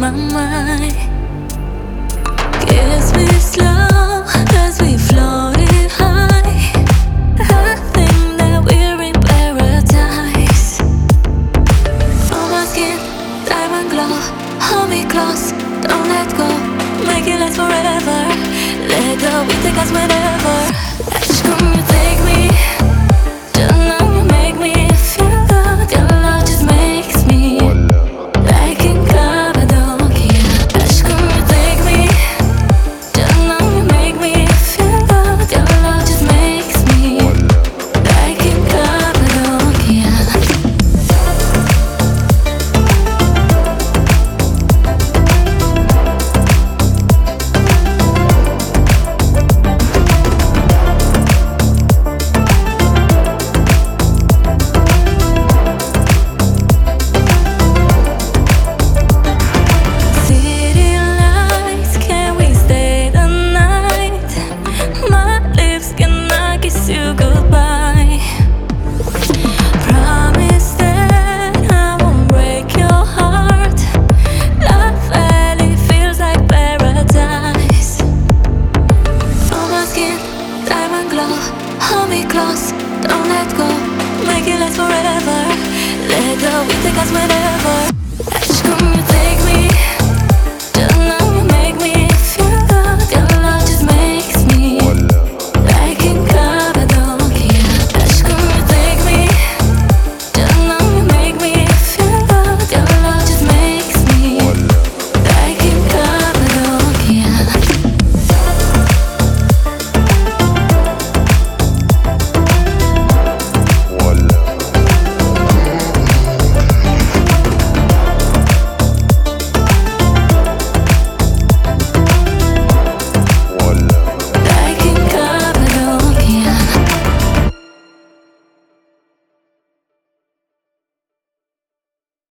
my mind. Kiss me slow as we floated high. I think that we're in paradise. On my skin, diamond glow. Hold me close, don't let go. Make it last forever. Let the wind take us whenever. Ash, come you take me. Just now you make me feel good. Your love just makes me like in Cappadocia. Ash, come you take me. Just now you make me feel good. Your love just makes me like in Cappadocia. You goodbye. Promise that I won't break your heart. Love Valley feels like paradise. On my skin, diamond glow. Hold me close, don't let go. Make it last forever. Let the wind take us whenever. Ash, come you take me.